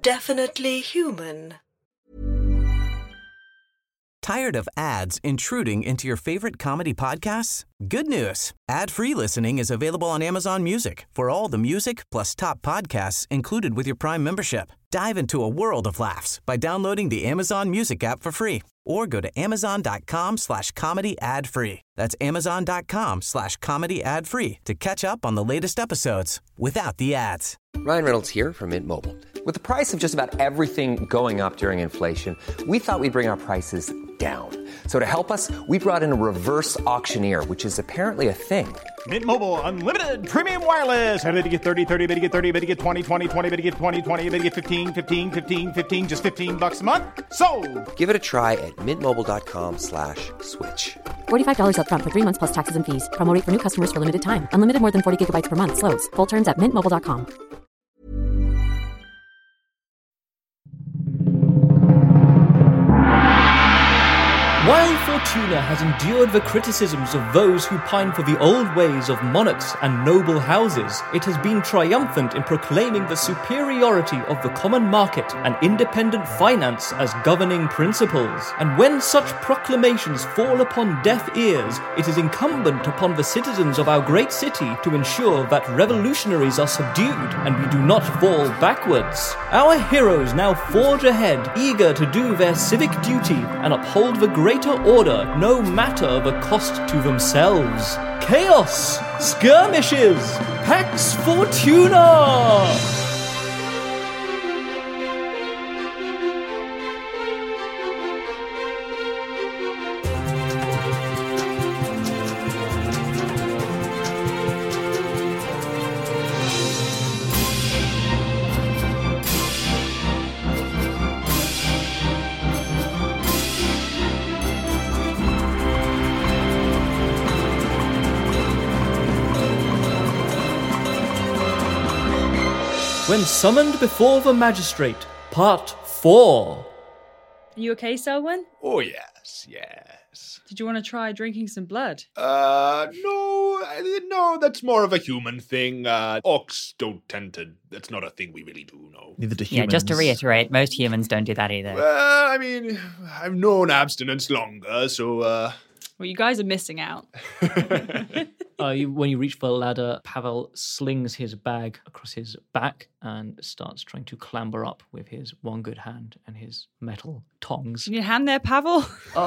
definitely human. Tired of ads intruding into your favorite comedy podcasts? Good news. Ad-free listening is available on Amazon Music for all the music plus top podcasts included with your Prime membership. Dive into a world of laughs by downloading the Amazon Music app for free or go to amazon.com/comedy ad-free. That's amazon.com/comedy ad-free to catch up on the latest episodes without the ads. Ryan Reynolds here from Mint Mobile. With the price of just about everything going up during inflation, we thought we'd bring our prices down. So to help us, we brought in a reverse auctioneer, which is apparently a thing. Mint Mobile Unlimited Premium Wireless. How to get 30, 30, bit to get 30, bit to get 20, 20, 20, bit to get 20, 20, bit to get 15, 15, 15, 15, just $15 a month? Sold! Give it a try at mintmobile.com/switch. $45 up front for 3 months plus taxes and fees. Promo rate for new customers for limited time. Unlimited more than 40 gigabytes per month. Slows full terms at mintmobile.com. While Fortuna has endured the criticisms of those who pine for the old ways of monarchs and noble houses, it has been triumphant in proclaiming the superiority of the common market and independent finance as governing principles. And when such proclamations fall upon deaf ears, it is incumbent upon the citizens of our great city to ensure that revolutionaries are subdued and we do not fall backwards. Our heroes now forge ahead, eager to do their civic duty and uphold the greater order, no matter the cost to themselves. Chaos! Skirmishes! Pax Fortuna! When summoned before the magistrate, Part 4. Are you okay, Selwyn? Oh, yes. Did you want to try drinking some blood? No, that's more of a human thing. Orcs don't tend to, that's not a thing we really do, no. Neither do humans. Yeah, just to reiterate, most humans don't do that either. I mean, I've known abstinence longer, so, Well, you guys are missing out. When you reach the ladder, Pavel slings his bag across his back and starts trying to clamber up with his one good hand and his metal tongs. Can you hand there, Pavel?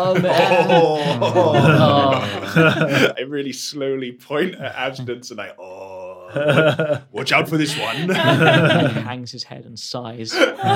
I really slowly point at abstinence and watch out for this one. And he hangs his head and sighs.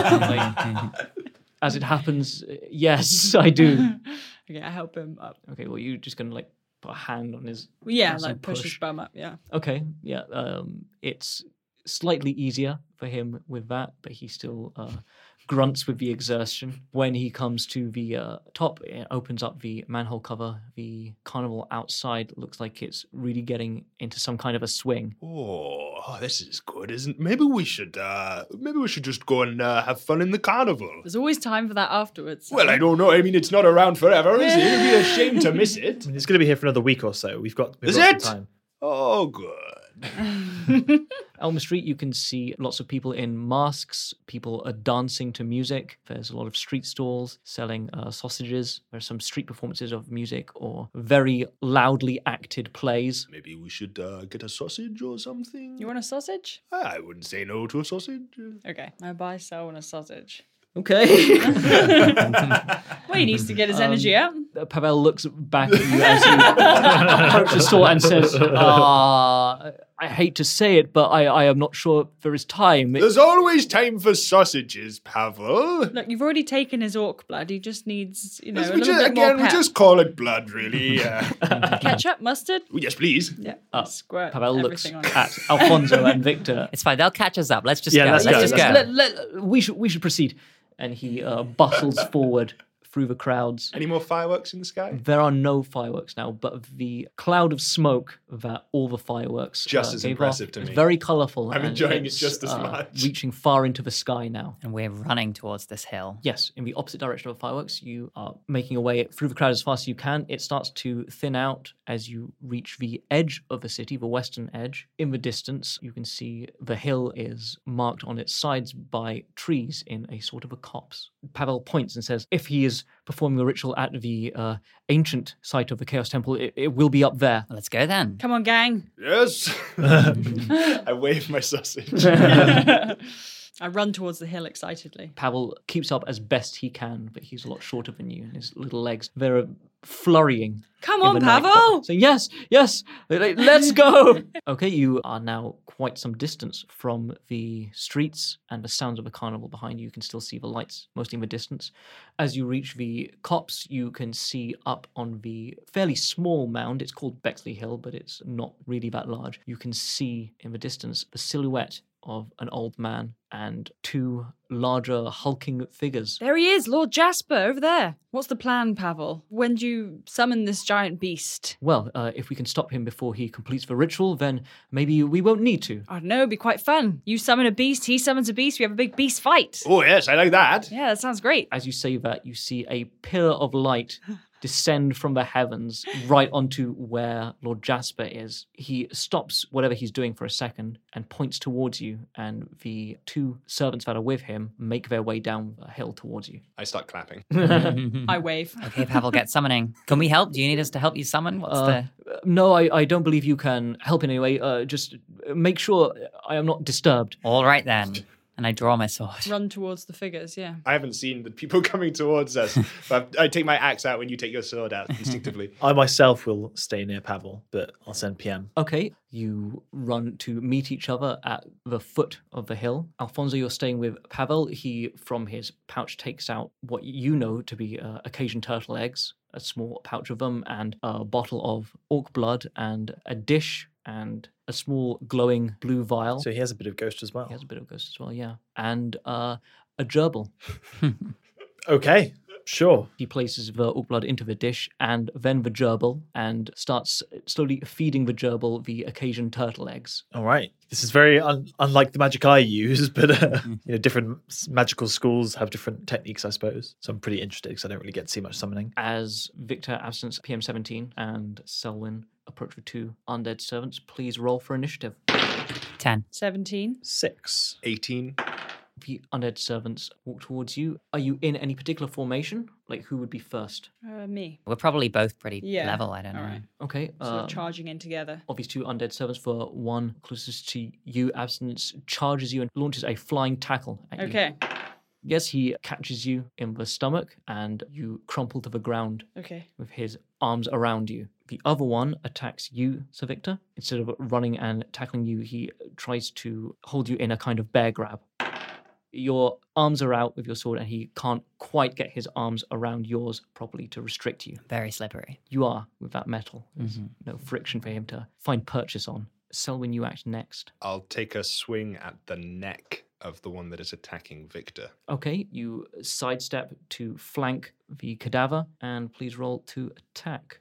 As it happens, yes, I do. Okay, I help him up. Okay, well, you're just going to put a hand on his ass and push his bum up, yeah. Okay, yeah. It's slightly easier for him with that, but he still grunts with the exertion. When he comes to the top, it opens up the manhole cover. The carnival outside looks like it's really getting into some kind of a swing. Oh, this is good, isn't? Maybe we should just go and have fun in the carnival. There's always time for that afterwards. Well, I don't know. I mean, it's not around forever, is it? It'd be a shame to miss it. It's going to be here for another week or so. We've got Is some it? time. Oh, good. Elmer Street, you can see lots of people in masks. People are dancing to music. There's a lot of street stalls selling sausages. There are some street performances of music or very loudly acted plays. Maybe we should get a sausage or something. You want a sausage? I wouldn't say no to a sausage. Okay, I buy Selwyn a sausage. Okay. Well, he needs to get his energy out. Pavel looks back at you as you approach the store and says, I hate to say it, but I am not sure there is time. There's always time for sausages, Pavel. Look, you've already taken his orc blood. He just needs, a little bit more we pep. just call it blood, really. Ketchup, mustard? Yes, please. Yeah, squirt Pavel looks everything on at Alfonso and Victor. It's fine, they'll catch us up. Let's just Yeah, go. let's Let's go. just go. We should proceed. And he bustles forward through the crowds. Any more fireworks in the sky? There are no fireworks now, but the cloud of smoke that all the fireworks Just as gave impressive off to is me. very colourful. I'm and enjoying it it's, just as much. Reaching far into the sky now. And we're running towards this hill. Yes, in the opposite direction of the fireworks, you are making your way through the crowd as fast as you can. It starts to thin out as you reach the edge of the city, the western edge. In the distance, you can see the hill is marked on its sides by trees in a sort of a copse. Pavel points and says, if he is performing a ritual at the ancient site of the Chaos Temple, it will be up there. Let's go then. Come on, gang. Yes. I wave my sausage. I run towards the hill excitedly. Pavel keeps up as best he can, but he's a lot shorter than you, and his little legs, they're flurrying. Come in on, the night. Pavel! So yes, let's go. Okay, you are now quite some distance from the streets and the sounds of a carnival behind you. You can still see the lights, mostly in the distance. As you reach the copse, you can see up on the fairly small mound. It's called Bexley Hill, but it's not really that large. You can see in the distance the silhouette of an old man and two larger hulking figures. There he is, Lord Jasper, over there. What's the plan, Pavel? When do you summon this giant beast? Well, if we can stop him before he completes the ritual, then maybe we won't need to. I don't know, it'd be quite fun. You summon a beast, he summons a beast, we have a big beast fight. Oh, yes, I like that. Yeah, that sounds great. As you say that, you see a pillar of light descend from the heavens right onto where Lord Jasper is. He stops whatever he's doing for a second and points towards you, and the two servants that are with him make their way down the hill towards you. I start clapping. I wave. Okay, Pavel, get summoning. Can we help? Do you need us to help you summon? What's the... No, I don't believe you can help in any way. Just make sure I am not disturbed. All right, then. And I draw my sword. Run towards the figures, yeah. I haven't seen the people coming towards us, but I take my axe out when you take your sword out instinctively. I myself will stay near Pavel, but I'll send PM. Okay, you run to meet each other at the foot of the hill. Alfonso, you're staying with Pavel. He, from his pouch, takes out what you know to be occasion turtle eggs, a small pouch of them, and a bottle of orc blood, and a dish, and a small glowing blue vial. So he has a bit of ghost as well. He has a bit of ghost as well, yeah. And a gerbil. Okay, sure. He places the orc blood into the dish and then the gerbil and starts slowly feeding the gerbil the occasion turtle eggs. All right. This is very unlike the magic I use, but different magical schools have different techniques, I suppose. So I'm pretty interested because I don't really get to see much summoning. As Victor, Absence, PM17, and Selwyn approach the two undead servants, please roll for initiative. 10. 17. 6. 18. The undead servants walk towards you. Are you in any particular formation? Like, who would be first? Me. We're probably both pretty Yeah. level, I don't know. All right. Okay. So we're charging in together. Of these two undead servants, for one closest to you, Absence charges you and launches a flying tackle at you. Okay. Yes, he catches you in the stomach and you crumple to the ground Okay. with his arms around you. The other one attacks you, Sir Victor. Instead of running and tackling you, he tries to hold you in a kind of bear grab. Your arms are out with your sword and he can't quite get his arms around yours properly to restrict you. Very slippery. You are with that metal. There's no friction for him to find purchase on. Selwyn, you act next. I'll take a swing at the neck of the one that is attacking Victor. Okay, you sidestep to flank the cadaver and please roll to attack.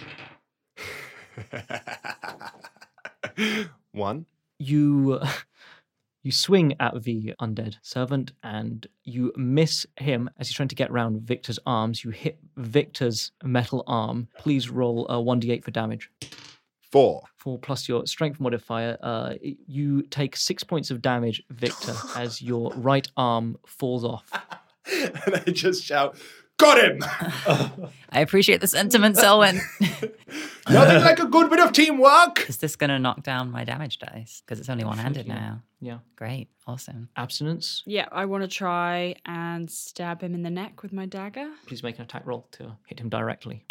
1. You swing at the undead servant and you miss him as he's trying to get around Victor's arms. You hit Victor's metal arm. Please roll a 1d8 for damage. 4. 4 plus your strength modifier. You take 6 points of damage, Victor, as your right arm falls off. And I just shout, got him! I appreciate the sentiment, Selwyn. Nothing like a good bit of teamwork! Is this going to knock down my damage dice? Because it's only one-handed now. Yeah. Great. Awesome. Abstinence. Yeah, I want to try and stab him in the neck with my dagger. Please make an attack roll to hit him directly.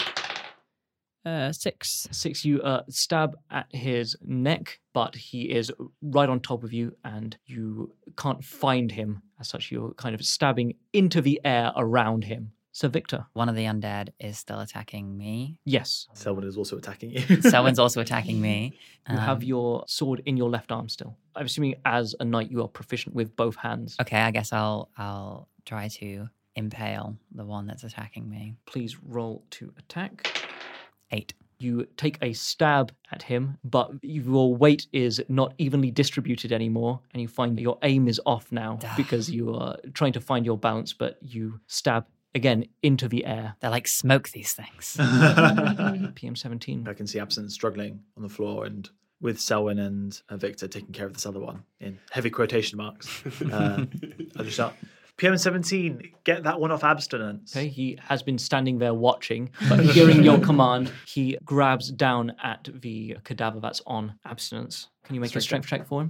6. 6, you stab at his neck, but he is right on top of you and you can't find him. As such, you're kind of stabbing into the air around him. Sir Victor. One of the undead is still attacking me. Yes. Selwyn is also attacking you. Selwyn's also attacking me. You have your sword in your left arm still. I'm assuming as a knight you are proficient with both hands. Okay, I guess I'll try to impale the one that's attacking me. Please roll to attack. 8. You take a stab at him, but your weight is not evenly distributed anymore, and you find your aim is off now because you are trying to find your balance, but you stab again into the air. They're like smoke, these things. PM17. I can see Absinthe struggling on the floor, and with Selwyn and Victor taking care of this other one in heavy quotation marks. I'll just shout, PM17, get that one off Abstinence. Okay, he has been standing there watching, but hearing your command, he grabs down at the cadaver that's on Abstinence. Can you make a strength check for him?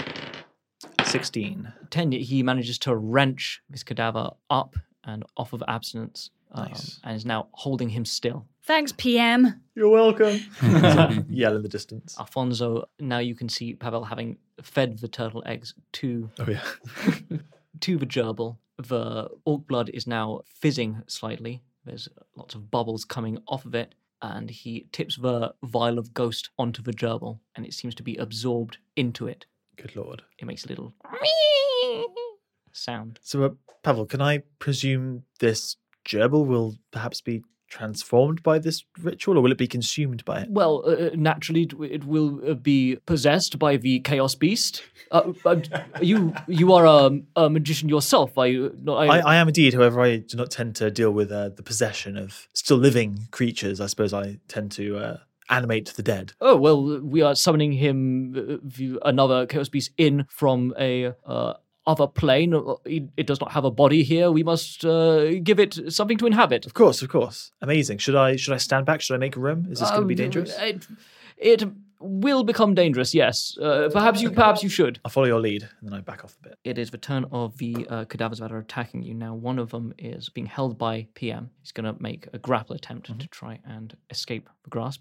16. 10, he manages to wrench his cadaver up and off of Abstinence. Nice. And is now holding him still. Thanks, PM. You're welcome. Yell in the distance. Alfonso, now you can see Pavel having fed the turtle eggs to to the gerbil. The orc blood is now fizzing slightly. There's lots of bubbles coming off of it, and he tips the vial of ghost onto the gerbil, and it seems to be absorbed into it. Good lord. It makes a little sound. So, Pavel, can I presume this gerbil will perhaps be transformed by this ritual, or will it be consumed by it? Well, naturally, it will be possessed by the chaos beast. You are a magician yourself, are you? I am indeed. However, I do not tend to deal with the possession of still living creatures. I suppose I tend to animate the dead. Oh, well, we are summoning him, another chaos beast, in from a other plane. It does not have a body here. We must give it something to inhabit. Of course. Amazing. Should I stand back? Should I make room? Is this going to be dangerous? It will become dangerous, yes. Perhaps you should. I'll follow your lead, and then I back off a bit. It is the turn of the cadavers that are attacking you. Now, one of them is being held by PM. He's going to make a grapple attempt to try and escape the grasp.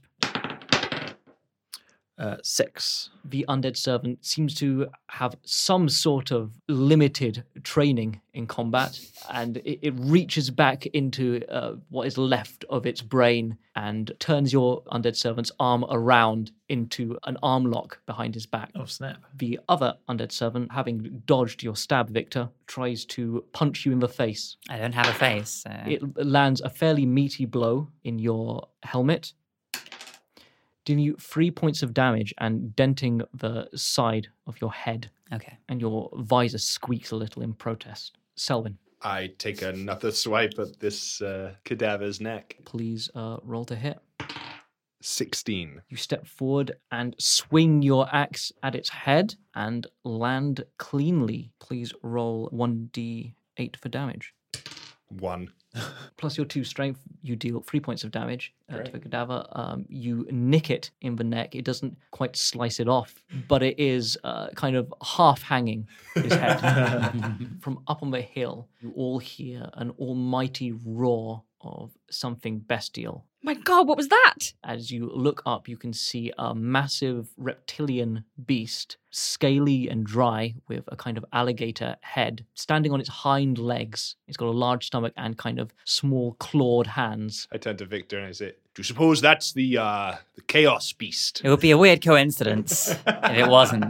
6. The undead servant seems to have some sort of limited training in combat, and it reaches back into what is left of its brain and turns your undead servant's arm around into an arm lock behind his back. Oh, snap. The other undead servant, having dodged your stab, Victor, tries to punch you in the face. I don't have a face. It lands a fairly meaty blow in your helmet, dealing you 3 points of damage and denting the side of your head. Okay. And your visor squeaks a little in protest. Selwyn. I take another swipe at this cadaver's neck. Please roll to hit. 16. You step forward and swing your axe at its head and land cleanly. Please roll 1d8 for damage. 1. Plus your 2 strength, you deal 3 points of damage to the cadaver. You nick it in the neck. It doesn't quite slice it off, but it is kind of half hanging his head. From up on the hill, you all hear an almighty roar of something bestial. My God, what was that? As you look up, you can see a massive reptilian beast, scaly and dry, with a kind of alligator head, standing on its hind legs. It's got a large stomach and kind of small clawed hands. I turn to Victor and I say, do you suppose that's the chaos beast? It would be a weird coincidence if it wasn't.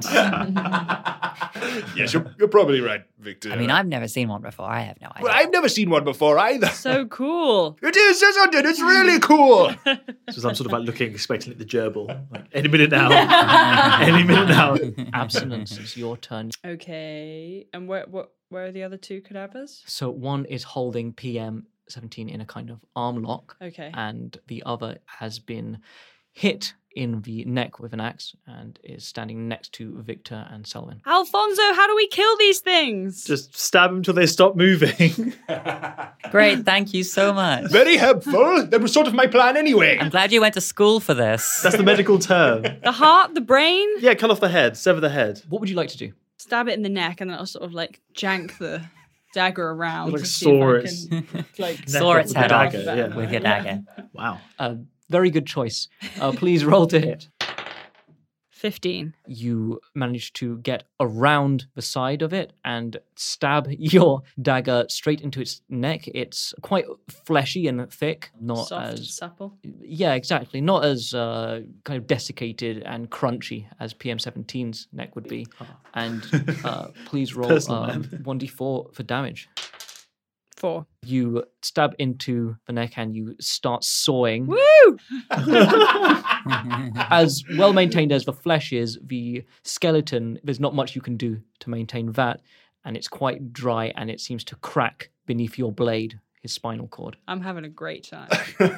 Yes, you're probably right, Victor. I mean, I've never seen one before. I have no idea. Well, I've never seen one before either. So cool. It is, isn't it? It's really cool. So I'm sort of like looking, expecting at the gerbil. Like, any minute now. Any minute now. Abstinence, it's your turn. Okay. And where are the other 2 cadavers? So one is holding PM17 in a kind of arm lock. Okay. And the other has been hit in the neck with an axe and is standing next to Victor and Selwyn. Alfonso, how do we kill these things? Just stab them till they stop moving. Great, thank you so much. Very helpful. That was sort of my plan anyway. I'm glad you went to school for this. That's the medical term. The heart, the brain? Yeah, cut off the head, sever the head. What would you like to do? Stab it in the neck and then I'll sort of like jank the dagger around. Like to saw see if I can, like, Saw its head off dagger, with your dagger. Wow. Very good choice. Please roll to hit. 15. You manage to get around the side of it and stab your dagger straight into its neck. It's quite fleshy and thick, not Soft, as supple. Yeah, exactly. Not as kind of desiccated and crunchy as PM17's neck would be. And please roll 1d4 for damage. 4. You stab into the neck and you start sawing. Woo! As well maintained as the flesh is, the skeleton, there's not much you can do to maintain that, and it's quite dry and it seems to crack beneath your blade, his spinal cord. I'm having a great time.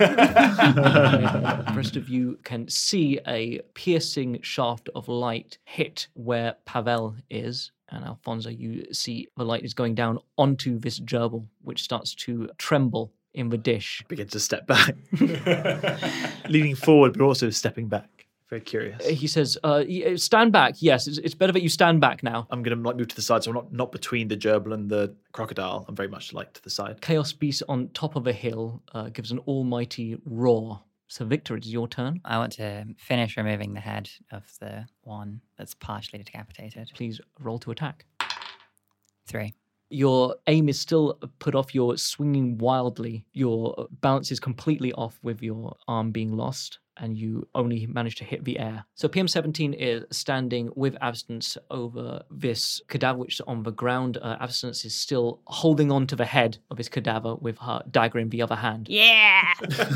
The rest of you can see a piercing shaft of light hit where Pavel is. And Alfonso, you see the light is going down onto this gerbil, which starts to tremble in the dish. Begin to step back. Leaning forward, but also stepping back. Very curious. He says, stand back. Yes, it's better that you stand back now. I'm going to move to the side, so I'm not between the gerbil and the crocodile. I'm very much to the side. Chaos Beast on top of a hill gives an almighty roar. So, Victor, it's your turn. I want to finish removing the head of the one that's partially decapitated. Please roll to attack. 3. Your aim is still put off. You're swinging wildly. Your balance is completely off with your arm being lost, and you only manage to hit the air. So PM17 is standing with Abstinence over this cadaver, which is on the ground. Abstinence is still holding on to the head of his cadaver with her dagger in the other hand. Yeah!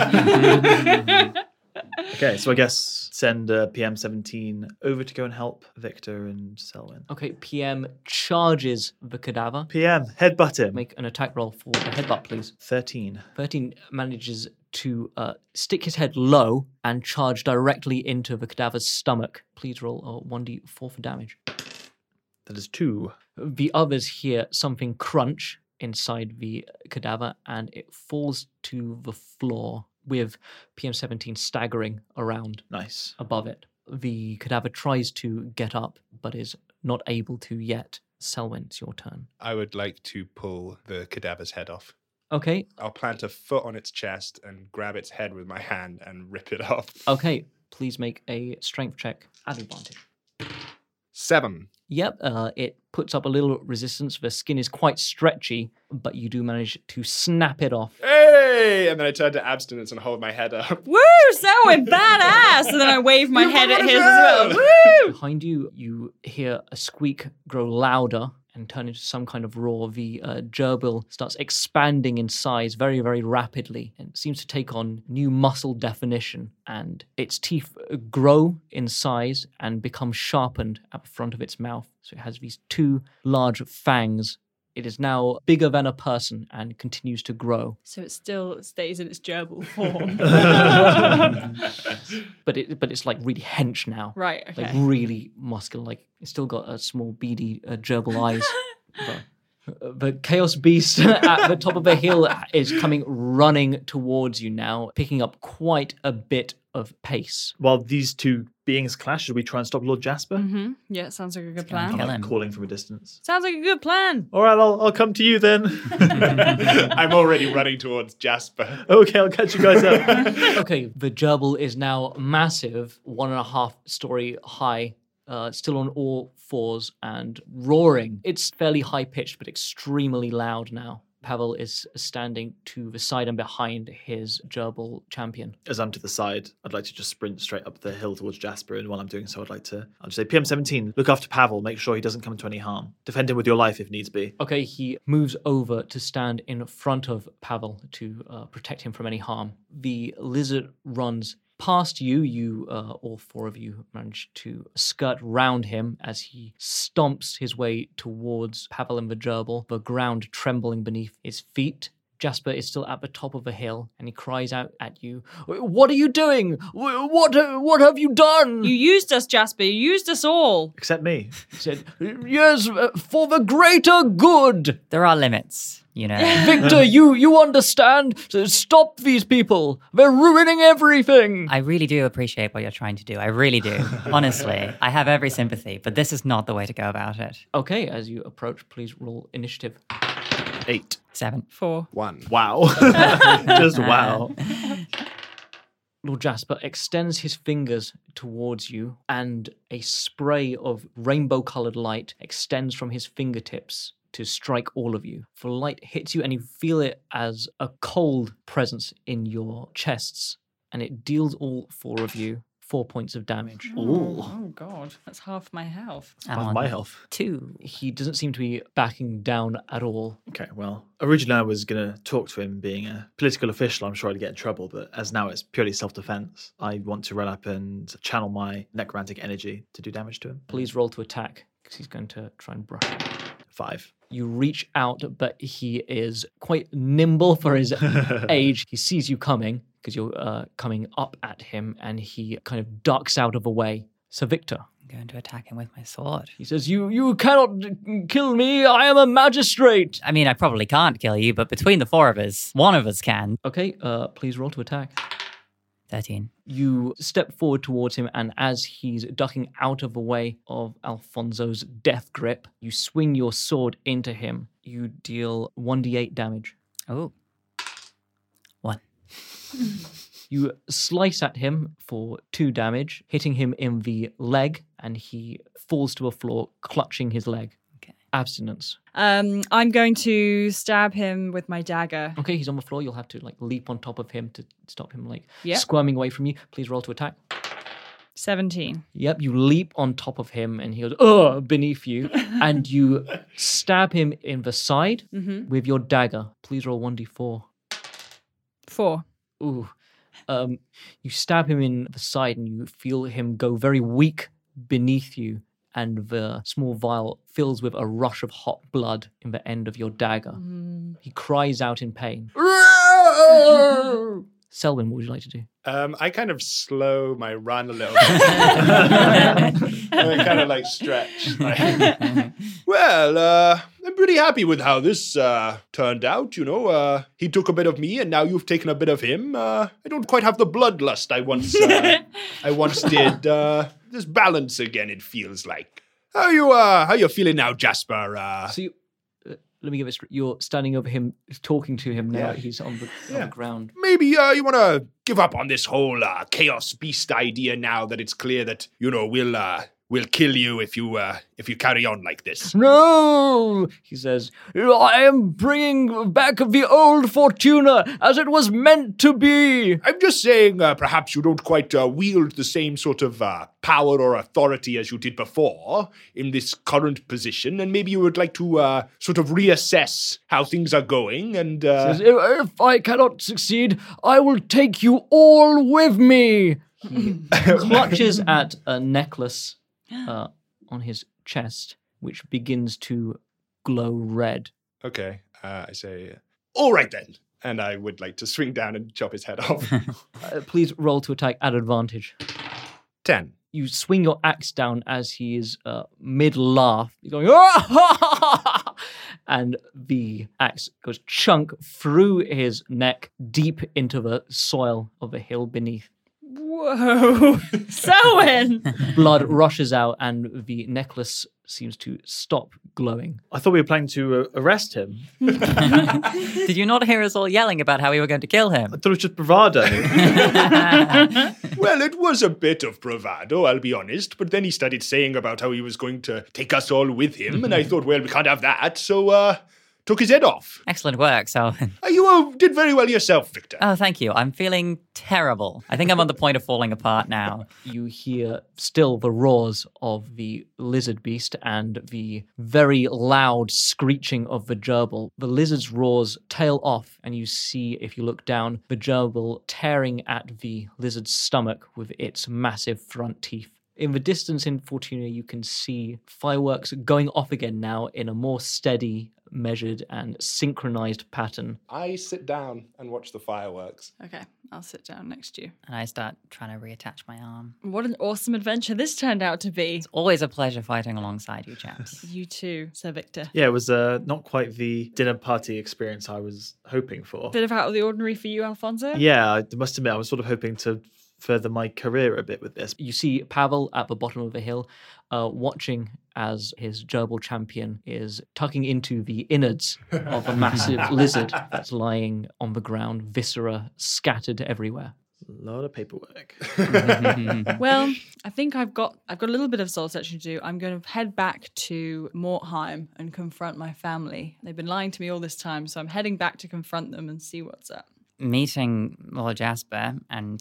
Okay, so I guess send PM17 over to go and help Victor and Selwyn. Okay, PM charges the cadaver. PM, headbutt him. Make an attack roll for the headbutt, please. 13. 13 manages to stick his head low and charge directly into the cadaver's stomach. Please roll a 1d4 for damage. That is 2. The others hear something crunch inside the cadaver and it falls to the floor with PM17 staggering around Nice. above it. The cadaver tries to get up but is not able to yet. Selwyn, it's your turn. I would like to pull the cadaver's head off. Okay. I'll plant a foot on its chest and grab its head with my hand and rip it off. Okay, please make a strength check at advantage. 7. Yep, it puts up a little resistance. The skin is quite stretchy, but you do manage to snap it off. Hey! And then I turn to Abstinence and hold my head up. Woo! Selwyn, badass! And then I wave my head at his as well. Woo! Behind you, you hear a squeak grow louder and turn into some kind of roar. The gerbil starts expanding in size very, very rapidly and seems to take on new muscle definition. And its teeth grow in size and become sharpened at the front of its mouth. So it has these 2 large fangs. It is now bigger than a person and continues to grow. So it still stays in its gerbil form. But it's like really hench now. Right, okay. Like really muscular. Like it's still got a small beady gerbil eyes. The Chaos Beast at the top of the hill is coming running towards you now, picking up quite a bit of pace. While these 2 beings clash, should we try and stop Lord Jasper? Mm-hmm. Yeah, sounds like a good plan. Kill him. Calling from a distance. Sounds like a good plan. All right, I'll come to you then. I'm already running towards Jasper. Okay, I'll catch you guys up. Okay, the gerbil is now massive, 1.5 story high, still on all 4s and roaring. It's fairly high-pitched, but extremely loud now. Pavel is standing to the side and behind his gerbil champion. As I'm to the side, I'd like to just sprint straight up the hill towards Jasper, and while I'm doing so, I'll just say, PM17, look after Pavel, make sure he doesn't come to any harm. Defend him with your life if needs be. Okay, he moves over to stand in front of Pavel to protect him from any harm. The lizard runs past you, all 4 of you manage to skirt round him as he stomps his way towards Pavel and the gerbil, the ground trembling beneath his feet. Jasper is still at the top of the hill, and he cries out at you, "What are you doing? What have you done?" You used us, Jasper. You used us all. Except me. He said, "Yes, for the greater good." There are limits, you know. Victor, you understand? Stop these people. They're ruining everything. I really do appreciate what you're trying to do. I really do. Honestly, I have every sympathy, but this is not the way to go about it. Okay, as you approach, please roll initiative. 8. 7. 4. 1. Wow. Just wow. Lord Jasper extends his fingers towards you, and a spray of rainbow-coloured light extends from his fingertips to strike all of you. The light hits you, and you feel it as a cold presence in your chests, and it deals all 4 of you 4 points of damage. Oh, God. That's half my health. Half my health. 2. He doesn't seem to be backing down at all. Okay, well, originally I was going to talk to him being a political official. I'm sure I'd get in trouble, but as now it's purely self-defense, I want to run up and channel my necromantic energy to do damage to him. Please roll to attack, because he's going to try and brush you. 5. You reach out, but he is quite nimble for his age. He sees you coming, because you're coming up at him, and he kind of ducks out of the way. So Victor. I'm going to attack him with my sword. He says, You cannot kill me. I am a magistrate. I mean, I probably can't kill you, but between the 4 of us, one of us can. Okay, please roll to attack. 13. You step forward towards him, and as he's ducking out of the way of Alfonso's death grip, you swing your sword into him. You deal 1d8 damage. Oh. 1. You slice at him for 2 damage, hitting him in the leg, and he falls to the floor, clutching his leg. Okay. Abstinence. I'm going to stab him with my dagger. Okay, he's on the floor. You'll have to leap on top of him to stop him Yep. squirming away from you. Please roll to attack. 17. Yep, you leap on top of him, and he goes, ugh, beneath you, and you stab him in the side with your dagger. Please roll 1d4. 4. Ooh. You stab him in the side, and you feel him go very weak beneath you, and the small vial fills with a rush of hot blood in the end of your dagger. He cries out in pain. Selwyn, what would you like to do? I kind of slow my run a little bit. I kind of stretch. Well, I'm pretty happy with how this turned out, he took a bit of me and now you've taken a bit of him. I don't quite have the bloodlust I once did. There's balance again, it feels like. How you feeling now, Jasper? So let me give it straight. You're standing over him, talking to him now. Yeah. He's on the ground. Maybe you want to give up on this whole chaos beast idea now that it's clear that, we'll kill you if you carry on like this. No, he says, I am bringing back the old Fortuna as it was meant to be. I'm just saying perhaps you don't quite wield the same sort of power or authority as you did before in this current position, and maybe you would like to sort of reassess how things are going. And Says, if I cannot succeed, I will take you all with me. He clutches at a necklace on his chest, which begins to glow red. Okay, I say, all right then. And I would like to swing down and chop his head off. Please roll to attack at advantage. 10. You swing your axe down as he is mid-laugh. He's going, ah! And the axe goes chunk through his neck, deep into the soil of the hill beneath. Whoa. Selwyn! Blood rushes out, and the necklace seems to stop glowing. I thought we were planning to arrest him. Did you not hear us all yelling about how we were going to kill him? I thought it was just bravado. Well, it was a bit of bravado, I'll be honest, but then he started saying about how he was going to take us all with him, and I thought, well, we can't have that, so took his head off. Excellent work, Selwyn. You did very well yourself, Victor. Oh, thank you. I'm feeling terrible. I think I'm on the point of falling apart now. You hear still the roars of the lizard beast and the very loud screeching of the gerbil. The lizard's roars tail off, and you see, if you look down, the gerbil tearing at the lizard's stomach with its massive front teeth. In the distance in Fortuna, you can see fireworks going off again now in a more steady, measured, and synchronized pattern. I sit down and watch the fireworks. Okay, I'll sit down next to you. And I start trying to reattach my arm. What an awesome adventure this turned out to be. It's always a pleasure fighting alongside you, chaps. You too, Sir Victor. Yeah, it was not quite the dinner party experience I was hoping for. Bit of out of the ordinary for you, Alfonso? Yeah, I must admit, I was sort of hoping to further my career a bit with this. You see Pavel at the bottom of the hill, watching as his gerbil champion is tucking into the innards of a massive lizard that's lying on the ground, viscera scattered everywhere. A lot of paperwork. Well, I think I've got a little bit of soul searching to do. I'm going to head back to Mortheim and confront my family. They've been lying to me all this time, so I'm heading back to confront them and see what's up. Meeting Lord Jasper and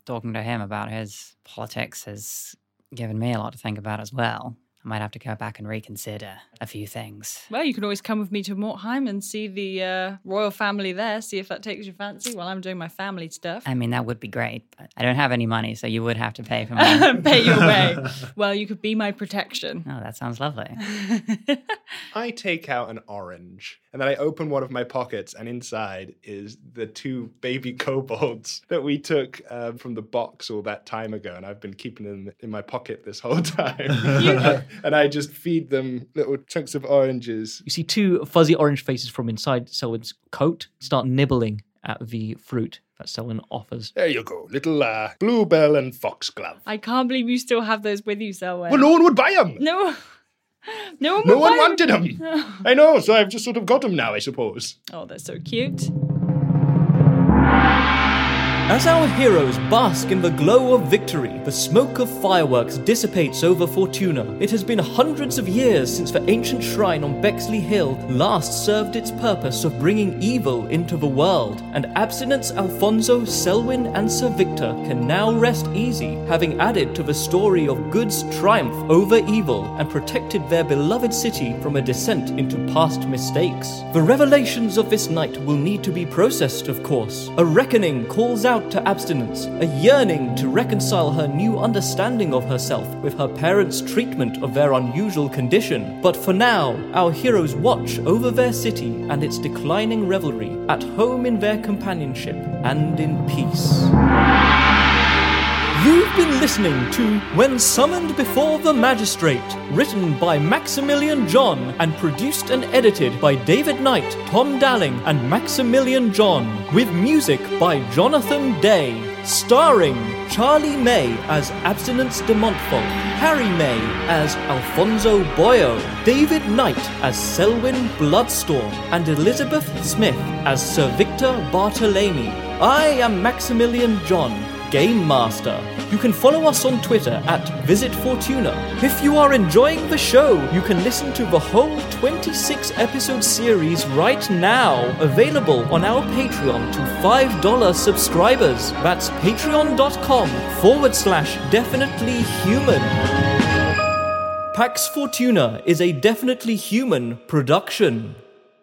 talking to him about his politics has given me a lot to think about as well. I might have to go back and reconsider a few things. Well, you can always come with me to Mortheim and see the royal family there, see if that takes your fancy while I'm doing my family stuff. I mean, that would be great, but I don't have any money, so you would have to pay for my... Pay your way. Well, you could be my protection. Oh, that sounds lovely. I take out an orange, and then I open one of my pockets, and inside is the 2 baby kobolds that we took from the box all that time ago, and I've been keeping them in my pocket this whole time. And I just feed them little chunks of oranges. You see 2 fuzzy orange faces from inside Selwyn's coat start nibbling at the fruit that Selwyn offers. There you go, little bluebell and foxglove. I can't believe you still have those with you, Selwyn. Well, no one would buy them. No one wanted them. I know, so I've just sort of got them now, I suppose. Oh, they're so cute. As our heroes bask in the glow of victory, the smoke of fireworks dissipates over Fortuna. It has been hundreds of years since the ancient shrine on Bexley Hill last served its purpose of bringing evil into the world, and Abstinence, Alfonso, Selwyn, and Sir Victor can now rest easy, having added to the story of good's triumph over evil and protected their beloved city from a descent into past mistakes. The revelations of this night will need to be processed, of course. A reckoning calls out to Abstinence, a yearning to reconcile her new understanding of herself with her parents' treatment of their unusual condition. But for now, our heroes watch over their city and its declining revelry, at home in their companionship and in peace. You've been listening to When Summoned Before the Magistrate, written by Maximilian John and produced and edited by David Knight, Tom Dalling, and Maximilian John, with music by Jonathan Day, starring Charlie May as Abstinence de Montfort, Harry May as Alfonso Boyo, David Knight as Selwyn Bloodstorm, and Elizabeth Smith as Sir Victor Bartolome. I am Maximilian John, Game Master. You can follow us on Twitter at VisitFortuna. If you are enjoying the show, you can listen to the whole 26-episode series right now, available on our Patreon to $5 subscribers. That's patreon.com/definitely human. Pax Fortuna is a Definitely Human production.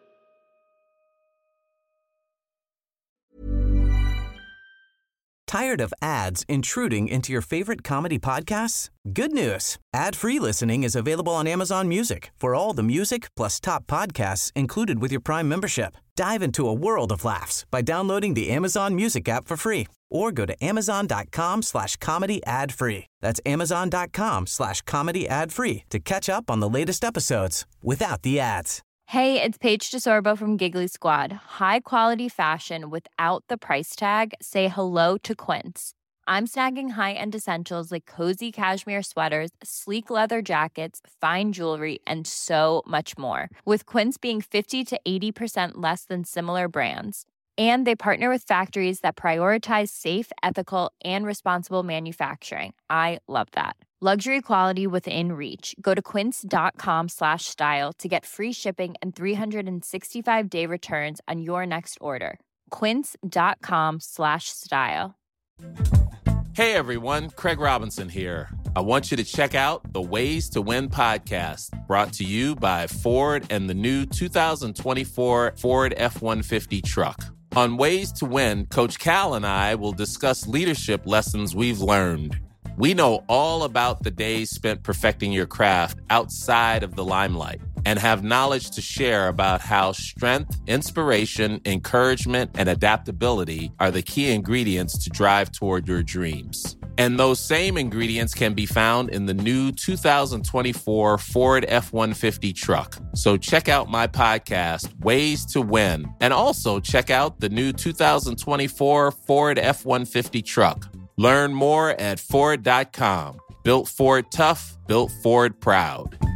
Tired of ads intruding into your favorite comedy podcasts? Good news. Ad-free listening is available on Amazon Music for all the music plus top podcasts included with your Prime membership. Dive into a world of laughs by downloading the Amazon Music app for free or go to amazon.com/comedy ad-free. That's amazon.com/comedy ad-free to catch up on the latest episodes without the ads. Hey, it's Paige DeSorbo from Giggly Squad. High quality fashion without the price tag. Say hello to Quince. I'm snagging high-end essentials like cozy cashmere sweaters, sleek leather jackets, fine jewelry, and so much more. With Quince being 50 to 80% less than similar brands. And they partner with factories that prioritize safe, ethical, and responsible manufacturing. I love that. Luxury quality within reach. Go to quince.com/style to get free shipping and 365-day returns on your next order. Quince.com/style. Hey everyone, Craig Robinson here. I want you to check out the Ways to Win podcast, brought to you by Ford and the new 2024 Ford F-150 truck. On Ways to Win, Coach Cal and I will discuss leadership lessons we've learned. We know all about the days spent perfecting your craft outside of the limelight and have knowledge to share about how strength, inspiration, encouragement, and adaptability are the key ingredients to drive toward your dreams. And those same ingredients can be found in the new 2024 Ford F-150 truck. So check out my podcast, Ways to Win, and also check out the new 2024 Ford F-150 truck. Learn more at Ford.com. Built Ford tough, built Ford proud.